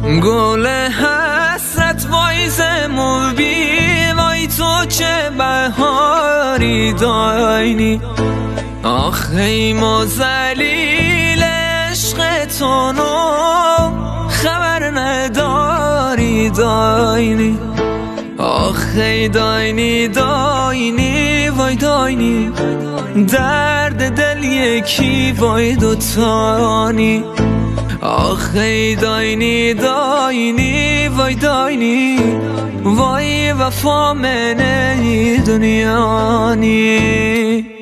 گل حسرت وای زموبی وای تو چه بهاری داینی آخی ما زلیل عشق تو نو خبر نداری داینی آخی داینی داینی وای داینی درد دل یکی وای دوتانی آخی داینی داینی وای داینی وای وفا منه دنیانی